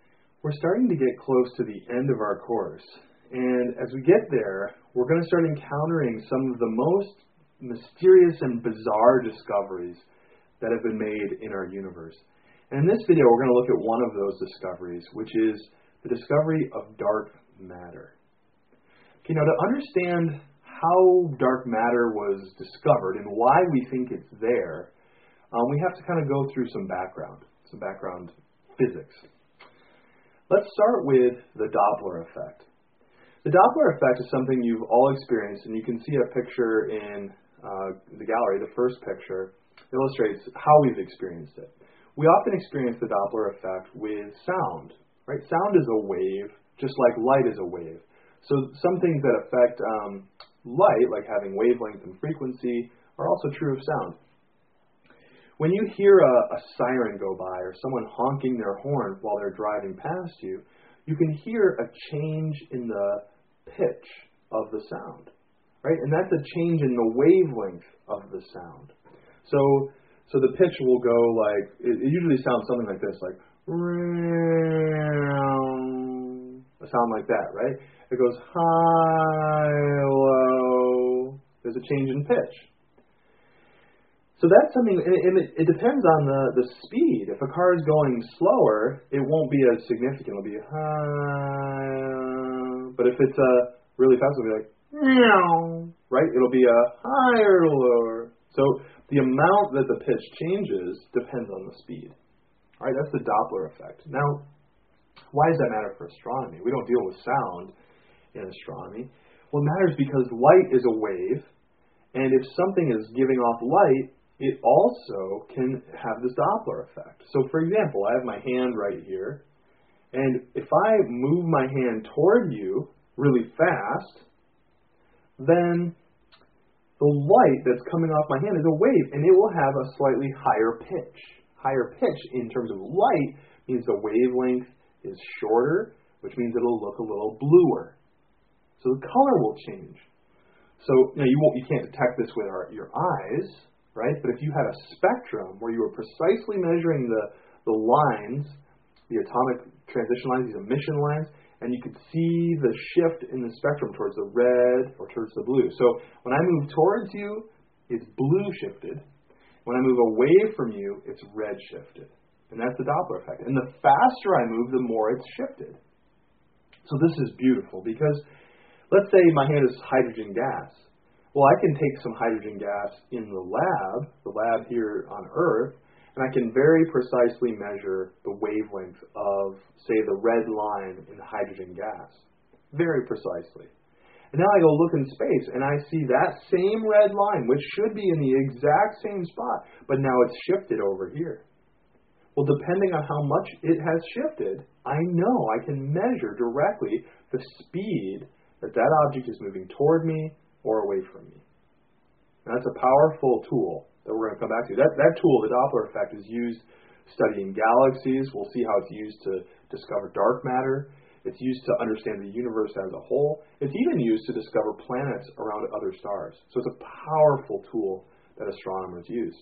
We're starting to get close to the end of our course, and as we get there, we're going to start encountering some of the most mysterious and bizarre discoveries that have been made in our universe. And in this video, we're going to look at one of those discoveries, which is the discovery of dark matter. Okay, now to understand how dark matter was discovered and why we think it's there, we have to kind of go through some background physics. Let's start with the Doppler effect. The Doppler effect is something you've all experienced, and you can see a picture in the gallery. The first picture illustrates how we've experienced it. We often experience the Doppler effect with sound, right? Sound is a wave, just like light is a wave. So some things that affect light, like having wavelength and frequency, are also true of sound. When you hear a siren go by or someone honking their horn while they're driving past you, you can hear a change in the pitch of the sound, right? And that's a change in the wavelength of the sound. So the pitch will go like, it usually sounds something like this, like a sound like that, right? It goes high, low. There's a change in pitch. So that's something, and it depends on the speed. If a car is going slower, it won't be as significant. It'll be high. But if it's really fast, it'll be like, meow, right? It'll be a higher, lower. So the amount that the pitch changes depends on the speed. All right, that's the Doppler effect. Now, why does that matter for astronomy? We don't deal with sound in astronomy. Well, it matters because light is a wave, and if something is giving off light, it also can have this Doppler effect. So, for example, I have my hand right here, and if I move my hand toward you really fast, then the light that's coming off my hand is a wave, and it will have a slightly higher pitch. Higher pitch in terms of light means the wavelength is shorter, which means it'll look a little bluer. So the color will change. So you can't detect this with your eyes, right? But if you had a spectrum where you were precisely measuring the lines, the atomic transition lines, these emission lines, and you could see the shift in the spectrum towards the red or towards the blue. So when I move towards you, it's blue shifted. When I move away from you, it's red shifted. And that's the Doppler effect. And the faster I move, the more it's shifted. So this is beautiful because let's say my hand is hydrogen gas. Well, I can take some hydrogen gas in the lab here on Earth, and I can very precisely measure the wavelength of, say, the red line in the hydrogen gas. Very precisely. And now I go look in space, and I see that same red line, which should be in the exact same spot, but now it's shifted over here. Well, depending on how much it has shifted, I know I can measure directly the speed that object is moving toward me or away from me. Now, that's a powerful tool that we're going to come back to. That tool, the Doppler effect, is used studying galaxies. We'll see how it's used to discover dark matter. It's used to understand the universe as a whole. It's even used to discover planets around other stars. So it's a powerful tool that astronomers use.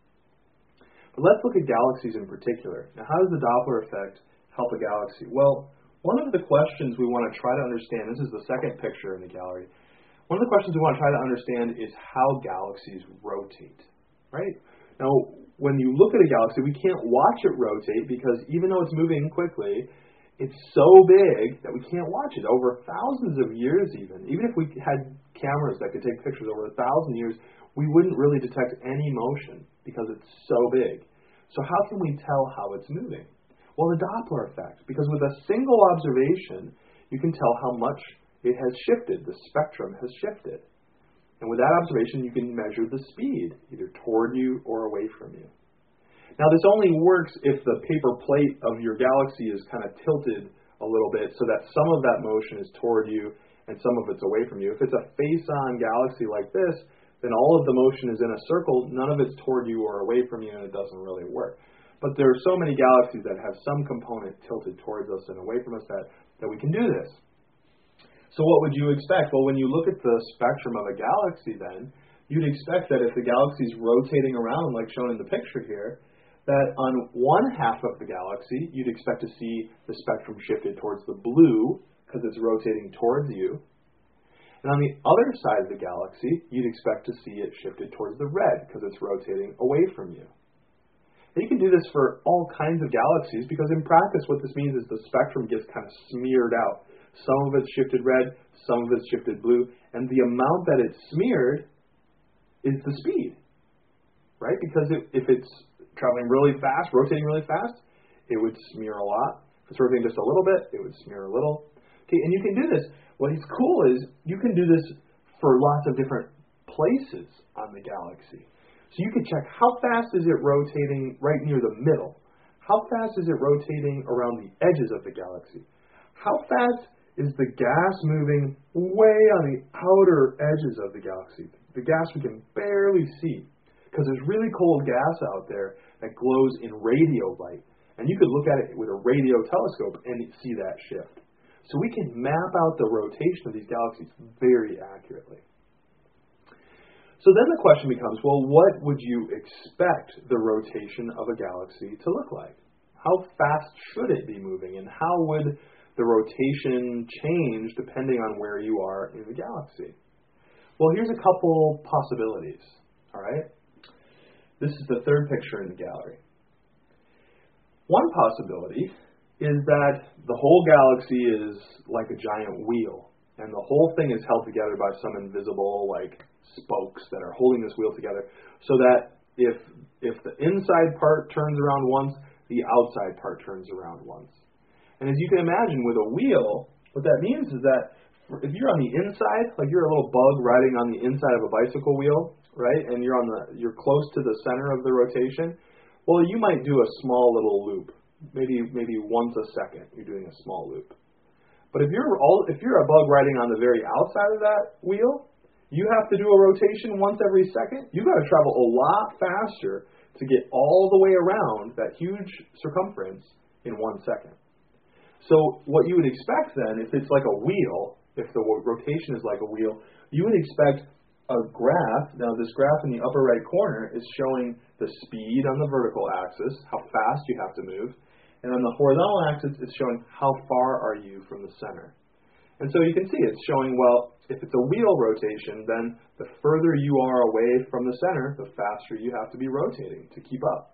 But let's look at galaxies in particular. Now, how does the Doppler effect help a galaxy? Well, one of the questions we want to try to understand, this is the second picture in the gallery, one of the questions we want to try to understand is how galaxies rotate, right? Now, when you look at a galaxy, we can't watch it rotate because even though it's moving quickly, it's so big that we can't watch it over thousands of years even. Even if we had cameras that could take pictures over 1,000 years, we wouldn't really detect any motion because it's so big. So how can we tell how it's moving? Well, the Doppler effect, because with a single observation, you can tell how much it has shifted. The spectrum has shifted. And with that observation, you can measure the speed, either toward you or away from you. Now, this only works if the paper plate of your galaxy is kind of tilted a little bit so that some of that motion is toward you and some of it's away from you. If it's a face-on galaxy like this, then all of the motion is in a circle, none of it's toward you or away from you, and it doesn't really work. But there are so many galaxies that have some component tilted towards us and away from us that we can do this. So what would you expect? Well, when you look at the spectrum of a galaxy then, you'd expect that if the galaxy is rotating around like shown in the picture here, that on one half of the galaxy, you'd expect to see the spectrum shifted towards the blue because it's rotating towards you. And on the other side of the galaxy, you'd expect to see it shifted towards the red because it's rotating away from you. And you can do this for all kinds of galaxies because in practice what this means is the spectrum gets kind of smeared out. Some of it's shifted red, some of it's shifted blue, and the amount that it's smeared is the speed, right? Because if it's traveling really fast, rotating really fast, it would smear a lot. If it's rotating just a little bit, it would smear a little. Okay, and you can do this. What is cool is you can do this for lots of different places on the galaxy. So you can check how fast is it rotating right near the middle. How fast is it rotating around the edges of the galaxy? How fast is the gas moving way on the outer edges of the galaxy? The gas we can barely see because there's really cold gas out there that glows in radio light. And you could look at it with a radio telescope and see that shift. So we can map out the rotation of these galaxies very accurately. So then the question becomes, well, what would you expect the rotation of a galaxy to look like? How fast should it be moving, and how would the rotation change depending on where you are in the galaxy? Well, here's a couple possibilities, all right? This is the third picture in the gallery. One possibility is that the whole galaxy is like a giant wheel, and the whole thing is held together by some invisible, spokes that are holding this wheel together, so that if the inside part turns around once, the outside part turns around once. And as you can imagine, with a wheel, what that means is that if you're on the inside, like you're a little bug riding on the inside of a bicycle wheel, right, and you're close to the center of the rotation, well, you might do a small little loop. Maybe once a second, you're doing a small loop. But if you're a bug riding on the very outside of that wheel, you have to do a rotation once every second. You've got to travel a lot faster to get all the way around that huge circumference in 1 second. So what you would expect then, if it's like a wheel, if the rotation is like a wheel, you would expect a graph. Now this graph in the upper right corner is showing the speed on the vertical axis, how fast you have to move. And on the horizontal axis, it's showing how far are you from the center. And so you can see it's showing, well, if it's a wheel rotation, then the further you are away from the center, the faster you have to be rotating to keep up.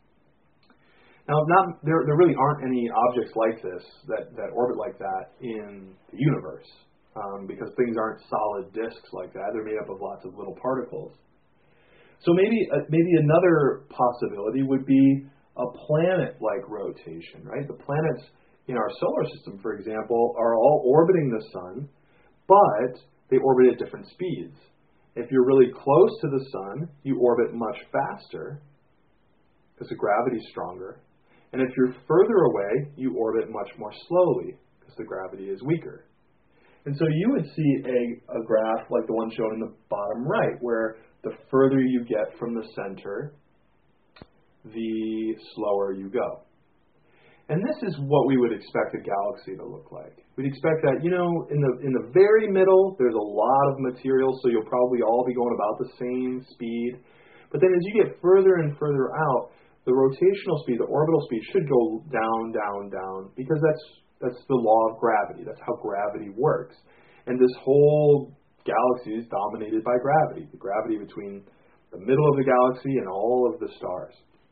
Now, there really aren't any objects like this that orbit like that in the universe, because things aren't solid disks like that. They're made up of lots of little particles. So maybe another possibility would be a planet-like rotation, right? The planets in our solar system, for example, are all orbiting the sun, but they orbit at different speeds. If you're really close to the sun, you orbit much faster because the gravity is stronger. And if you're further away, you orbit much more slowly because the gravity is weaker. And so you would see a graph like the one shown in the bottom right, where the further you get from the center, the slower you go. And this is what we would expect a galaxy to look like. We'd expect that, in the very middle, there's a lot of material, so you'll probably all be going about the same speed. But then as you get further and further out, the rotational speed, the orbital speed, should go down, down, down, because that's the law of gravity. That's how gravity works. And this whole galaxy is dominated by gravity, the gravity between the middle of the galaxy and all of the stars.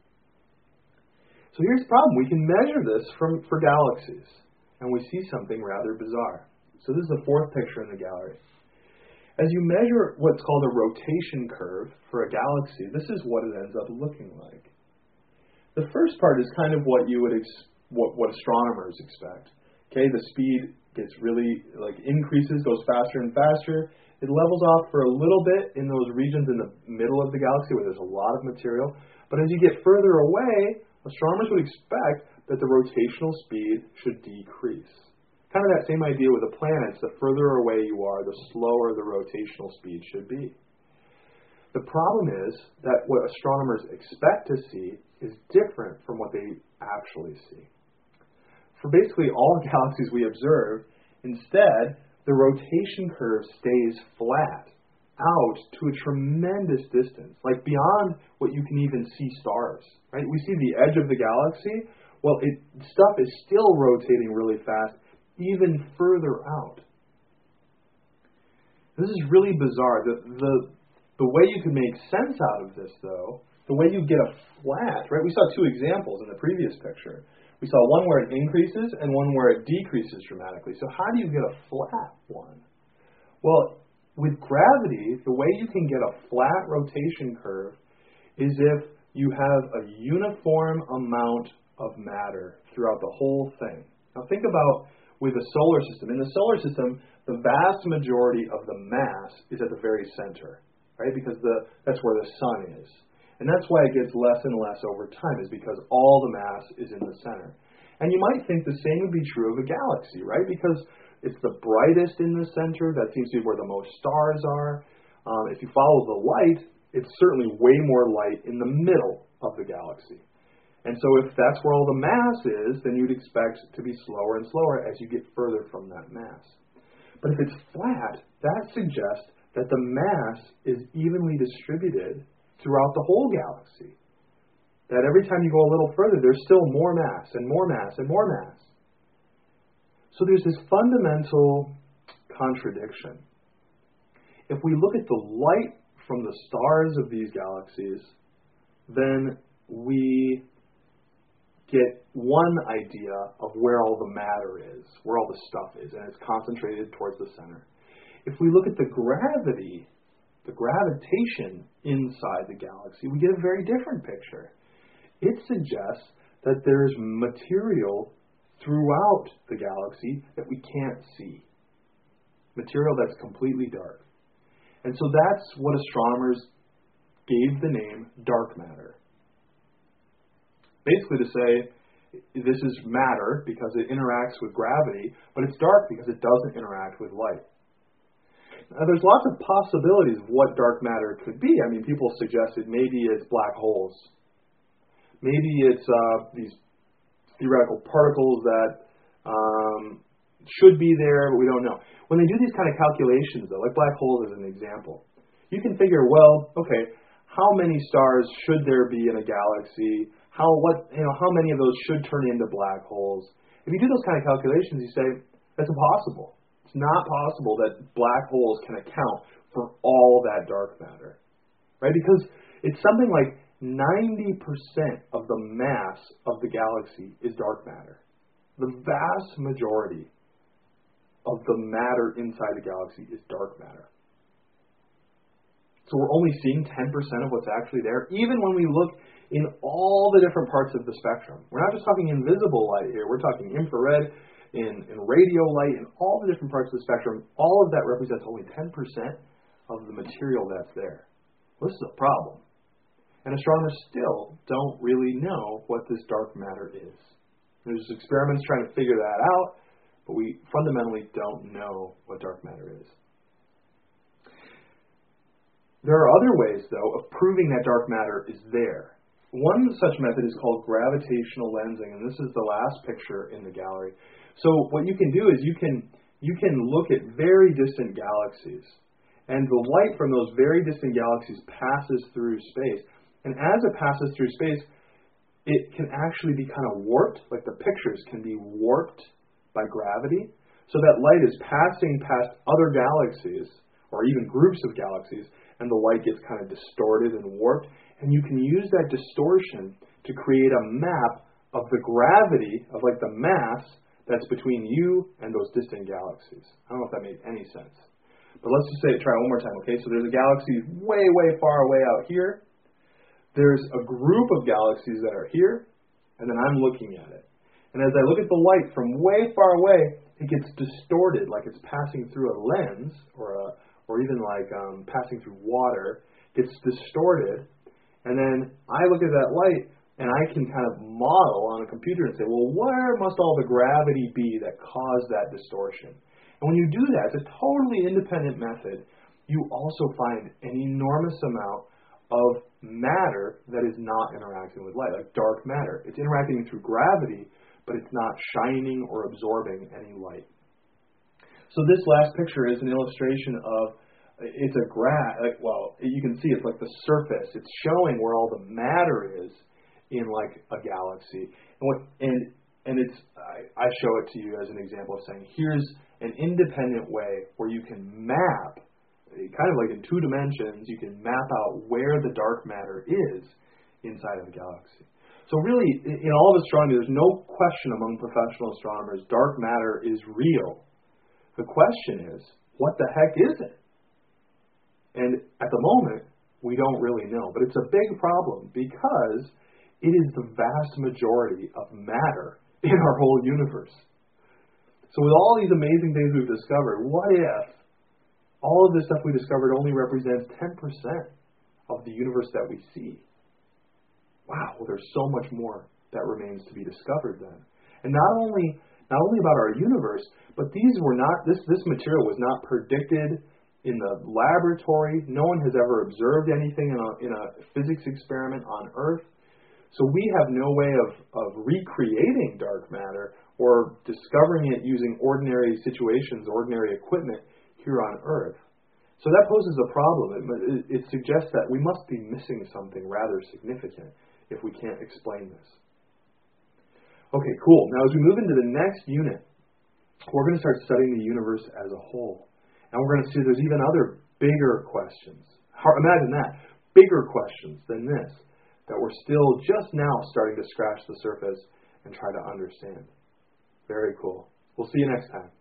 So here's the problem. We can measure this for galaxies, and we see something rather bizarre. So this is the fourth picture in the gallery. As you measure what's called a rotation curve for a galaxy, this is what it ends up looking like. The first part is kind of what you would what astronomers expect. Okay, the speed gets really increases, goes faster and faster. It levels off for a little bit in those regions in the middle of the galaxy where there's a lot of material. But as you get further away, astronomers would expect that the rotational speed should decrease. Kind of that same idea with the planets. The further away you are, the slower the rotational speed should be. The problem is that what astronomers expect to see is different from what they actually see. For basically all galaxies we observe, instead, the rotation curve stays flat. out to a tremendous distance, like beyond what you can even see stars, right? We see the edge of the galaxy. Well, stuff is still rotating really fast, even further out. This is really bizarre. The way you can make sense out of this, though, the way you get a flat, right? We saw two examples in the previous picture. We saw one where it increases and one where it decreases dramatically. So how do you get a flat one? Well, with gravity, the way you can get a flat rotation curve is if you have a uniform amount of matter throughout the whole thing. Now think about with the solar system. In the solar system, the vast majority of the mass is at the very center, right? Because that's where the sun is. And that's why it gets less and less over time, is because all the mass is in the center. And you might think the same would be true of a galaxy, right? Because it's the brightest in the center. That seems to be where the most stars are. If you follow the light, it's certainly way more light in the middle of the galaxy. And so if that's where all the mass is, then you'd expect to be slower and slower as you get further from that mass. But if it's flat, that suggests that the mass is evenly distributed throughout the whole galaxy. That every time you go a little further, there's still more mass and more mass and more mass. So there's this fundamental contradiction. If we look at the light from the stars of these galaxies, then we get one idea of where all the matter is, where all the stuff is, and it's concentrated towards the center. If we look at the gravity, the gravitation inside the galaxy, we get a very different picture. It suggests that there's material throughout the galaxy that we can't see. Material that's completely dark. And so that's what astronomers gave the name dark matter. Basically to say, this is matter because it interacts with gravity, but it's dark because it doesn't interact with light. Now, there's lots of possibilities of what dark matter could be. I mean, people suggested maybe it's black holes. Maybe it's these theoretical particles that should be there, but we don't know. When they do these kind of calculations, though, like black holes as an example, you can figure, well, okay, how many stars should there be in a galaxy? How many of those should turn into black holes? If you do those kind of calculations, you say, that's impossible. It's not possible that black holes can account for all that dark matter, right? Because it's something like 90% of the mass of the galaxy is dark matter. The vast majority of the matter inside the galaxy is dark matter. So we're only seeing 10% of what's actually there, even when we look in all the different parts of the spectrum. We're not just talking invisible light here, we're talking infrared, in radio light, in all the different parts of the spectrum. All of that represents only 10% of the material that's there. Well, this is a problem. And astronomers still don't really know what this dark matter is. There's experiments trying to figure that out, but we fundamentally don't know what dark matter is. There are other ways, though, of proving that dark matter is there. One such method is called gravitational lensing, and this is the last picture in the gallery. So what you can do is you can look at very distant galaxies, and the light from those very distant galaxies passes through space. And as it passes through space, it can actually be kind of warped, like the pictures can be warped by gravity. So that light is passing past other galaxies, or even groups of galaxies, and the light gets kind of distorted and warped. And you can use that distortion to create a map of the gravity, of like the mass that's between you and those distant galaxies. I don't know if that made any sense. But let's just say, try it one more time, okay? So there's a galaxy way, way far away out here. There's a group of galaxies that are here, and then I'm looking at it. And as I look at the light from way far away, it gets distorted, like it's passing through a lens, or even like passing through water. Gets distorted, and then I look at that light, and I can kind of model on a computer and say, well, where must all the gravity be that caused that distortion? And when you do that, it's a totally independent method. You also find an enormous amount of matter that is not interacting with light, like dark matter. It's interacting through gravity, but it's not shining or absorbing any light. So this last picture is an illustration of it's a graph. You can see it's like the surface. It's showing where all the matter is in like a galaxy. And it's I show it to you as an example of saying, here's an independent way where you can map, kind of like in 2 dimensions, you can map out where the dark matter is inside of a galaxy. So really, in all of astronomy, there's no question among professional astronomers, dark matter is real. The question is, what the heck is it? And at the moment, we don't really know. But it's a big problem because it is the vast majority of matter in our whole universe. So with all these amazing things we've discovered, what if all of this stuff we discovered only represents 10% of the universe that we see? Wow, well, there's so much more that remains to be discovered then. And not only about our universe, but this material was not predicted in the laboratory. No one has ever observed anything in a physics experiment on Earth. So we have no way of recreating dark matter or discovering it using ordinary situations, ordinary equipment here on Earth. So that poses a problem. It suggests that we must be missing something rather significant if we can't explain this. Okay, cool. Now as we move into the next unit, we're going to start studying the universe as a whole. And we're going to see there's even other bigger questions. Imagine that. Bigger questions than this that we're still just now starting to scratch the surface and try to understand. Very cool. We'll see you next time.